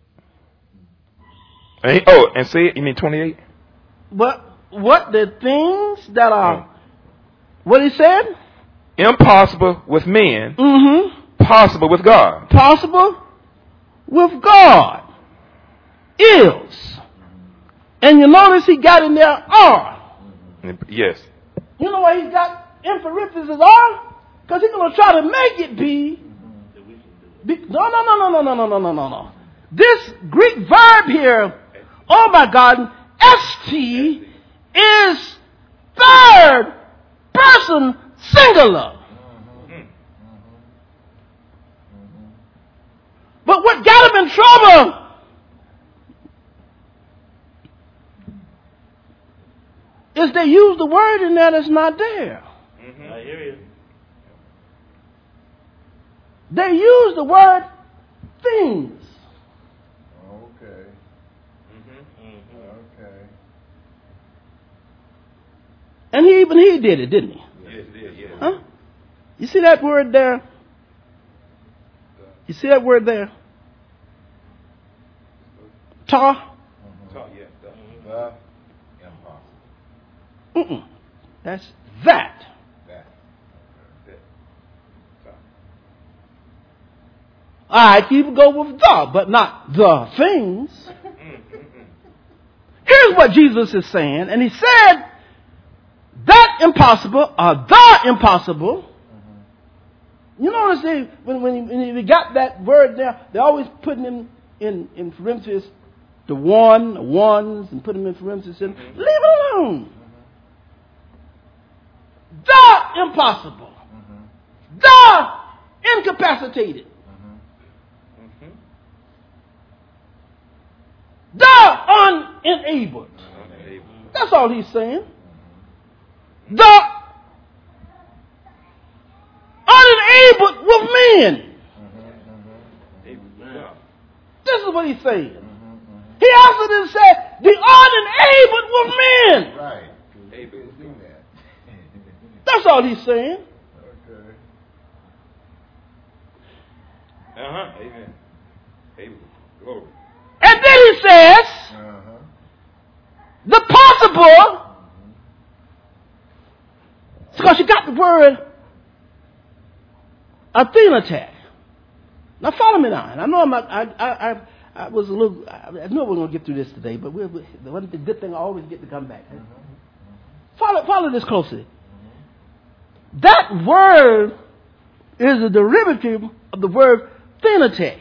And he, oh, and say it, you mean twenty-eight? But what the things that are, oh. what he said? Impossible with men, Mm-hmm. possible with God. Possible with God is. And you notice he got in there are. Yes. You know why he got in parentheses are? Because he's going to try to make it be, be. No, no, no, no, no, no, no, no, no, no, no. This Greek verb here, oh my God, st, is third person singular. But what got him in trouble is they use the word in there that's not there. Mm-hmm. I hear you. They use the word things. Okay. Mm-hmm. Mm-hmm. Okay. And he even he did it, didn't he? Yes, yes, yes. Huh? You see that word there? You see that word there? Ta? Oh, yeah. The impossible. Mm-mm. That's that. That. All right, you can go with the, but not the things. Here's what Jesus is saying, and he said that impossible or the impossible. You notice they, when, when, when we got that word there, they're always putting in, in, in parentheses the one, ones, and put them in parentheses. And leave it alone. The impossible. The incapacitated. The unenabled. That's all he's saying. The unenabled with men. This is what he's saying. He also didn't say the unenabled with men. Right. That's all he's saying. Okay. Uh-huh. Amen. Amen. Glory. And then he says, Uh-huh. the possible, because you got the word Athenate. Now follow me now. And I know I'm not, I, I, I, I was a little, I, I knew we're going to get through this today, but we're, we're, the one the good thing I always get to come back. Follow, follow this closely. That word is a derivative of the word Thenate.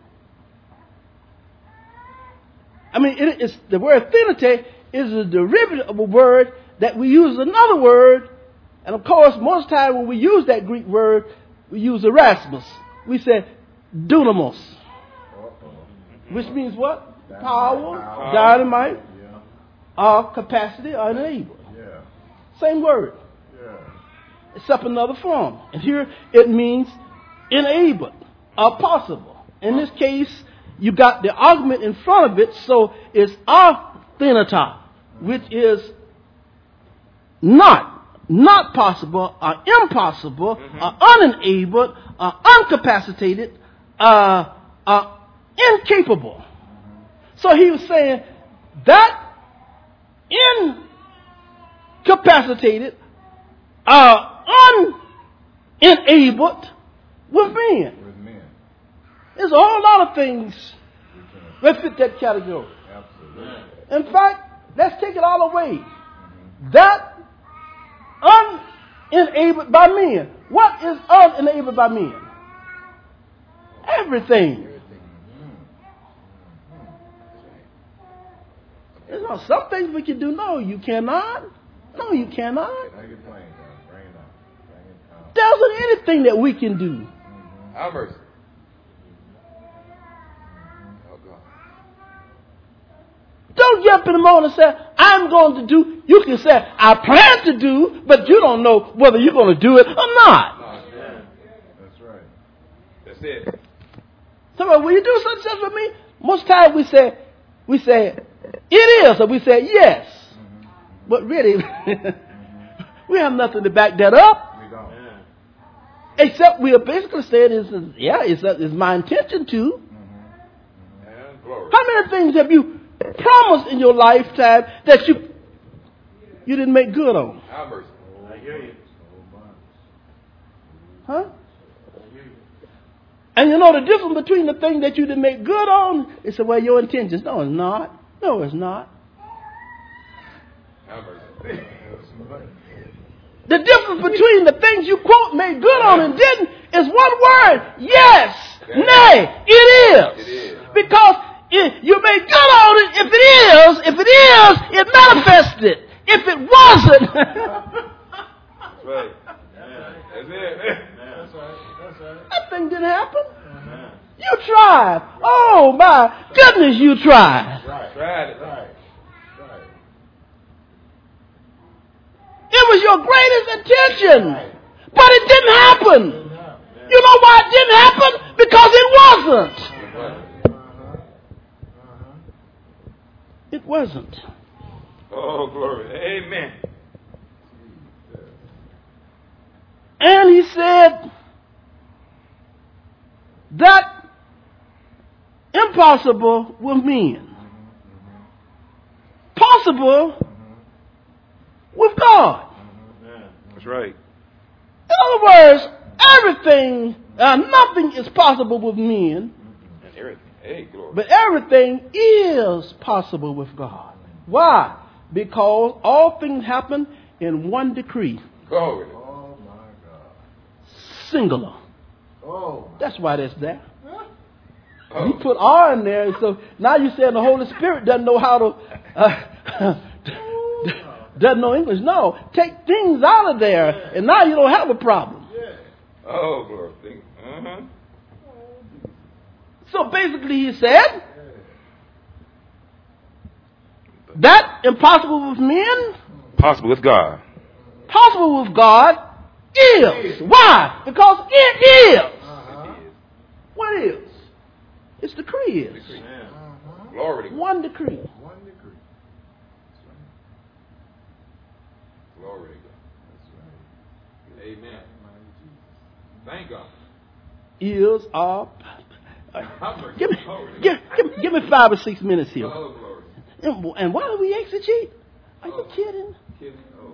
I mean, it is the word Thenate is a derivative of a word that we use another word, and of course, most time when we use that Greek word, we use Erasmus. We say dunamos, which means what? Power, Power. dynamite, Yeah. or capacity, or enable. Yeah. Same word, Yeah. except another form. And here it means enabled or possible. In this case, you got the argument in front of it, so it's Athenata, which is not, not possible, or impossible, Mm-hmm. or unenabled, or uncapacitated, uh, or incapable. So he was saying that incapacitated, uh, unenabled with men. With men. There's a whole lot of things that fit that category. Absolutely. In fact, let's take it all away. That unenabled by men. What is unenabled by men? Everything. You know, some things we can do. No, you cannot. No, you cannot. Make it plain, though. Bring it out. Bring it out. There isn't anything that we can do. Have mercy. Oh, God. Don't get up in the morning and say, I'm going to do. You can say, I plan to do, but you don't know whether you're going to do it or not. That's right. That's it. So will you do such and such for me? Most times we say, we say, it is, or we say, yes. But really, we have nothing to back that up. We don't. Except we are basically saying, is, yeah, it's, it's my intention to. And glory. How many things have you promised in your lifetime that you you didn't make good on? Have mercy. I hear you. Huh? And you know the difference between the thing that you didn't make good on is well, your intentions. No, it's not. No, it's not. Have mercy. The difference between the things you quote made good on and didn't is one word. Yes. Nay. It is. It is. Because it, you made good on it. If it is, if it is, it manifested. If it wasn't, That's right. That's it. That's right. That's right. that thing didn't happen. You tried. Oh my goodness, you tried. Right. Tried it. Right. Right. It was your greatest intention. Right. But it didn't happen. Didn't happen. You know why it didn't happen? Because it wasn't. Uh-huh. Uh-huh. It wasn't. Oh, glory. Amen. And he said that impossible with men. Possible with God. That's right. In other words, everything, uh, nothing is possible with men, And everything. Hey, glory. but everything is possible with God. Why? Because all things happen in one decree. Glory. Oh, my God. Singular. Oh. That's why that's there. He put R in there, so now you're saying the Holy Spirit doesn't know how to, uh, doesn't know English. No, take things out of there, and now you don't have a problem. Oh, glory. Uh-huh. So basically, he said that impossible with men, Possible with God. possible with God is. Why? Because it is. Uh-huh. What is? Its decree is. Uh-huh. Glory to God. One decree. One degree. That's right. Glory to God. That's right. Amen. Mighty Jesus. Thank God. Is are. Give me, give, give, give me five or six minutes here. Oh, glory. And, and why do we exegete? Are you kidding? Kidding? Oh,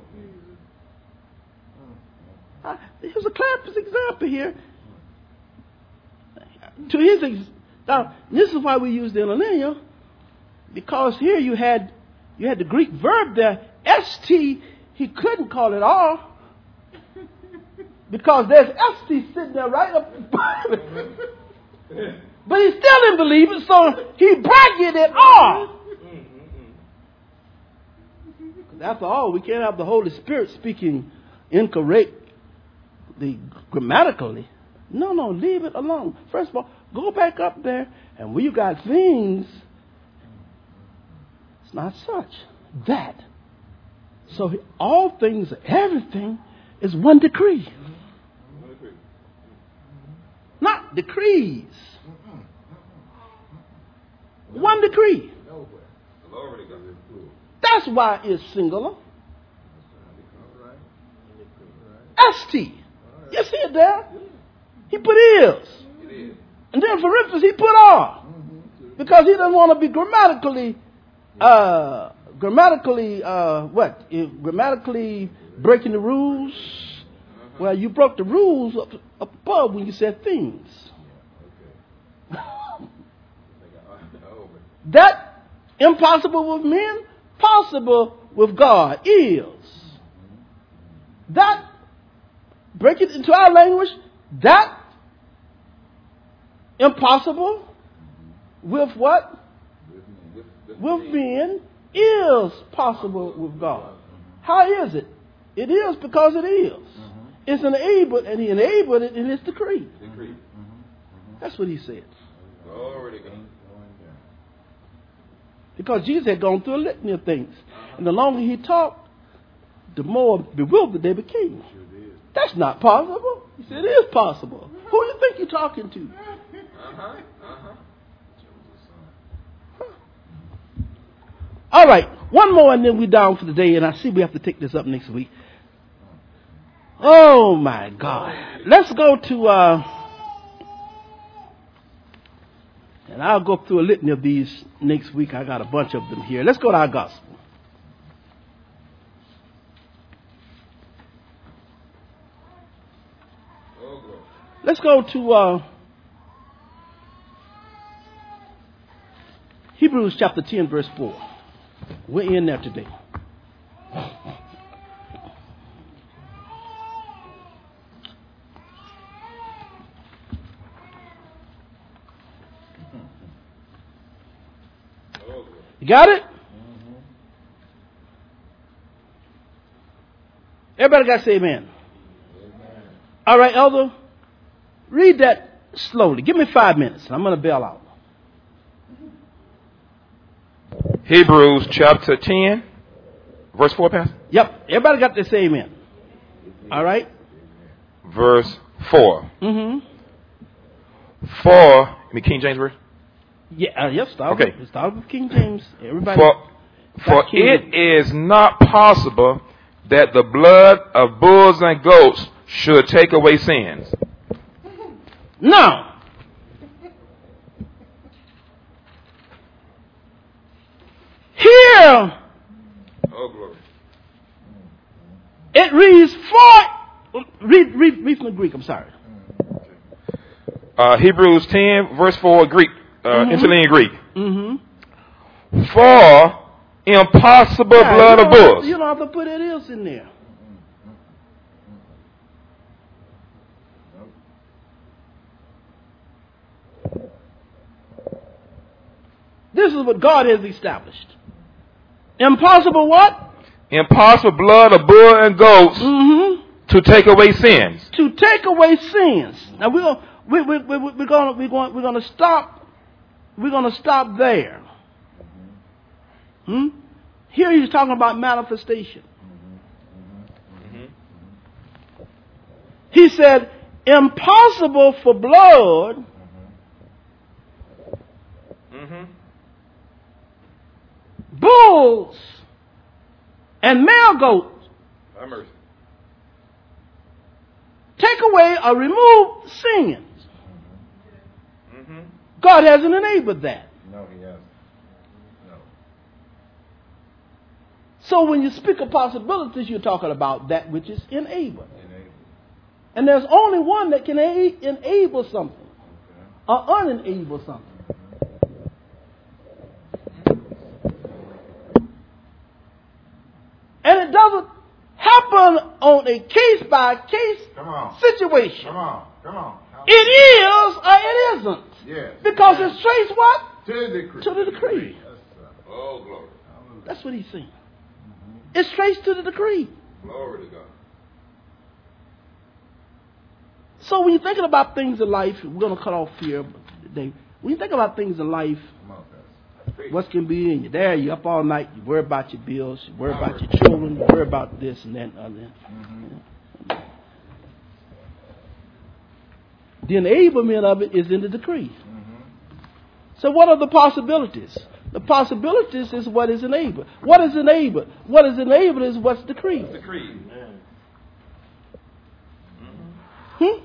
Uh, here's a classic example here. To his ex- now, this is why we use the interlinear, because here you had you had the Greek verb there, st. He couldn't call it r, because there's st sitting there right up. But he still didn't believe it, so he bracketed r. After all, we can't have the Holy Spirit speaking incorrect. The grammatically, no, no, leave it alone. First of all, go back up there, and when you got things, it's not such that. So all things, everything is one decree, not decrees. One decree. glory to God. That's why it's singular. St. You see it there? He put is. And then for instance, he put are. Because he doesn't want to be grammatically, uh, grammatically, uh, what? Eh, Grammatically breaking the rules. Well, you broke the rules up, up above when you said things. That impossible with men, possible with God is. That, break it into our language, that impossible with what? With men is possible with God. How is it? It is because it is. It's enabled, and he enabled it in his decree. Decree. That's what he said. Glory to God. Because Jesus had gone through a litany of things. And the longer he talked, the more bewildered they became. That's not possible. He said, it is possible. Who do you think you're talking to? Uh-huh. Uh-huh. All right. One more and then we're down for the day. And I see we have to take this up next week. Oh, my God. Let's go to... Uh, and I'll go through a litany of these next week. I got a bunch of them here. Let's go to our gospel. Let's go to uh, Hebrews chapter ten, verse four. We're in there today. You got it? Mm-hmm. Everybody got to say amen. Amen. All right, Elder. Read that slowly. Give me five minutes. I'm going to bail out. Hebrews chapter ten, verse four, Pastor? Yep. Everybody got to say amen. All right? Verse four. Mm-hmm. For, I mean King James Version? Yeah, uh, yep. Start, okay. with, start with King James. Everybody. For, for it is not possible that the blood of bulls and goats should take away sins. No. Here, oh, glory. It reads for. Read, read, read from the Greek. I'm sorry. Uh, Hebrews ten, verse four, Greek, uh, mm-hmm. interlinear Greek. Mm-hmm. For impossible yeah, blood of bulls. You don't have to put it else in there. This is what God has established. Impossible what? Impossible blood of bull and goats Mm-hmm. to take away sins. To take away sins. Now we're gonna we we we we're gonna we're going we're gonna stop we're gonna stop there. Hmm? Here he's talking about manifestation. He said, impossible for blood Mm-hmm. bulls and male goats Have mercy. take away or remove sins. Mm-hmm. God hasn't enabled that. No, he hasn't. No. So when you speak of possibilities, you're talking about that which is enabled. Enable. And there's only one that can a- enable something Okay. or unenable something. And it doesn't happen on a case by case Come on. situation. Come on. Come on. It is or it isn't. Yes. Because it's traced what? To the decree. To the decree. Yes, sir. Oh, glory. Hallelujah. That's what he's saying. It's traced to the decree. Glory to God. So when you're thinking about things in life, we're going to cut off here today. When you think about things in life, Come on, Pastor. what's going to be in you there, you're up all night, you worry about your bills, you worry about your children, you worry about this and that and other. Mm-hmm. The enablement of it is in the decree. Mm-hmm. So what are the possibilities? The possibilities is what is enabled. What is enabled? What is enabled is what's decreed. Decree. Hmm?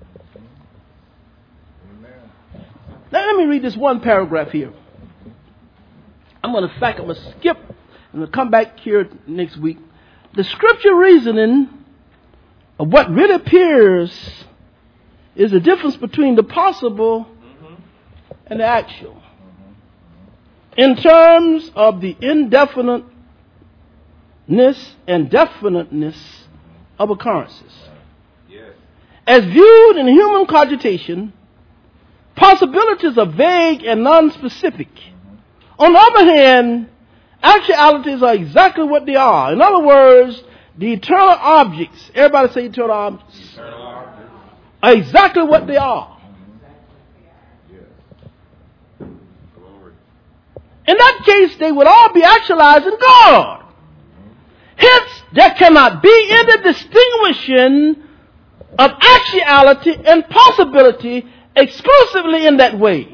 Amen. Now let me read this one paragraph here. I'm going to, in fact, I'm going to skip and I'll come back here next week. The scripture reasoning of what really appears is the difference between the possible and the actual. In terms of the indefiniteness and definiteness of occurrences. Yes. As viewed in human cogitation, possibilities are vague and non-specific. On the other hand, actualities are exactly what they are. In other words, the eternal objects, everybody say eternal objects, Eternal object. are exactly what they are. Glory. In that case, they would all be actualized in God. Hence, there cannot be any distinguishing of actuality and possibility exclusively in that way.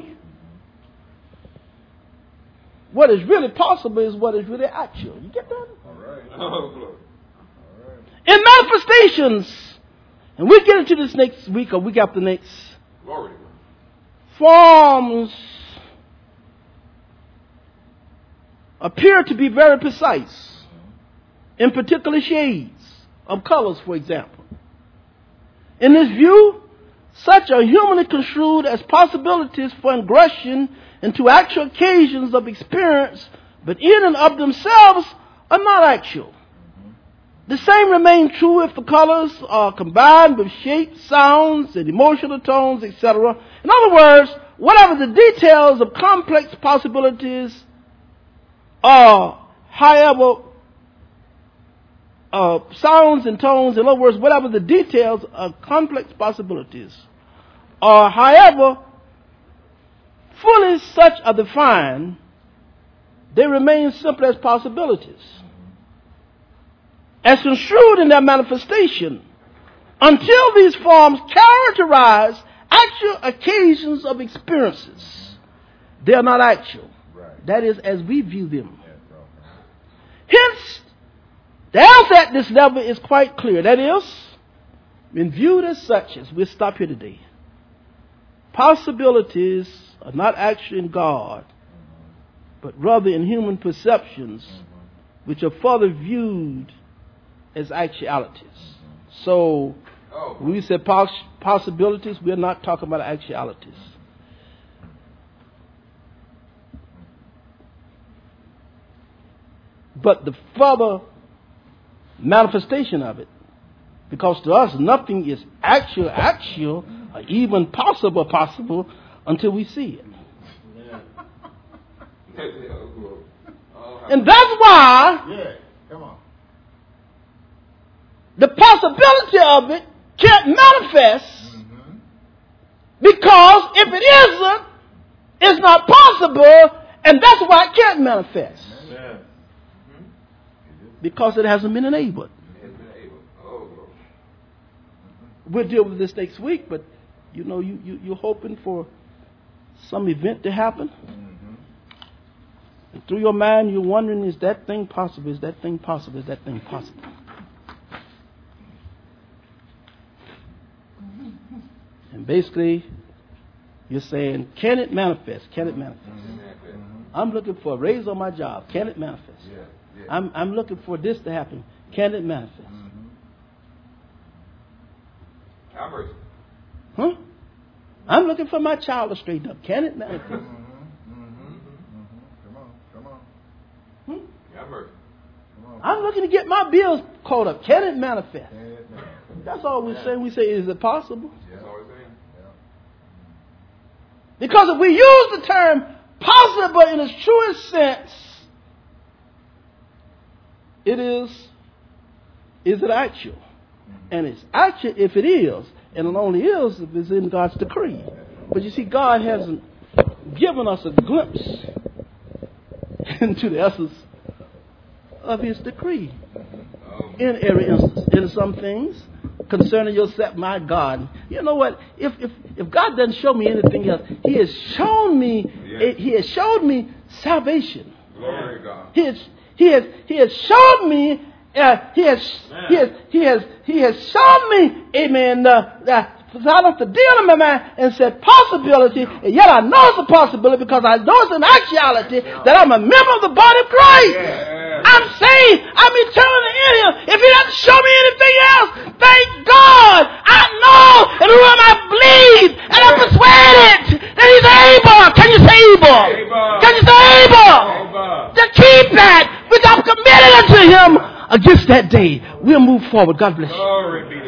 What is really possible is what is really actual. You get that? All right. Oh, glory. All right. In manifestations, and we get into this next week or week after next, Glory to God. forms appear to be very precise, in particular shades of colors, for example. In this view, such are humanly construed as possibilities for ingression into actual occasions of experience, but in and of themselves are not actual. The same remains true if the colors are combined with shapes, sounds, and emotional tones, et cetera. In other words, whatever the details of complex possibilities are, however, uh, sounds and tones, in other words, whatever the details of complex possibilities are, however, fully such are defined, they remain simply as possibilities. As construed in their manifestation, until these forms characterize actual occasions of experiences, they are not actual. Right. That is, as we view them. Yes, bro. Hence, the answer at this level is quite clear. That is, when viewed as such, as we'll stop here today, possibilities are not actually in God, but rather in human perceptions, which are further viewed as actualities. So, Oh, when we say poss- possibilities, we're not talking about actualities. But the further manifestation of it, because to us nothing is actual, actual, or even possible, possible until we see it. And that's why Yeah. Come on. the possibility of it can't manifest, Mm-hmm. because if it isn't, it's not possible, and that's why it can't manifest. Yeah. Because it hasn't been enabled. We'll deal with this next week, but you know, you, you, you're hoping for some event to happen. Mm-hmm. And through your mind, you're wondering, is that thing possible? Is that thing possible? Is that thing possible? And basically, you're saying, can it manifest? Can it manifest? Mm-hmm. I'm looking for a raise on my job. Can it manifest? Yeah. Yeah. I'm, I'm looking for this to happen. Can it manifest? Mm-hmm. Huh? I'm looking for my child to straighten up. Can it manifest? Mm-hmm. Mm-hmm. Mm-hmm. Come on. Come on. Hmm? Come on. I'm looking to get my bills caught up. Can it manifest? Yeah, yeah. That's all we're saying. We say, is it possible? Yeah. Because if we use the term possible in its truest sense, it is, is it actual? And it's actual if it is, and it only is if it's in God's decree. But you see, God hasn't given us a glimpse into the essence of His decree in every instance. In some things concerning yourself, my God. You know what? If if if God doesn't show me anything else, He has shown me. Yeah. He has showed me salvation. Glory to God. He has He has He has shown me. Uh, he has He has He has He has shown me. Amen. Uh, that I left the deal in my mind and said possibility, and yet I know it's a possibility because I know it's an actuality that I'm a member of the body of Christ. Yeah. I'm saved. I'm eternally in Him. If He doesn't show me anything else, thank God. I know in whom I believe, and I'm persuaded that He's able. Can you say able? Able. Can you say able? Able. To keep that which I'm committed unto Him against that day. We'll move forward. God bless you. Glory be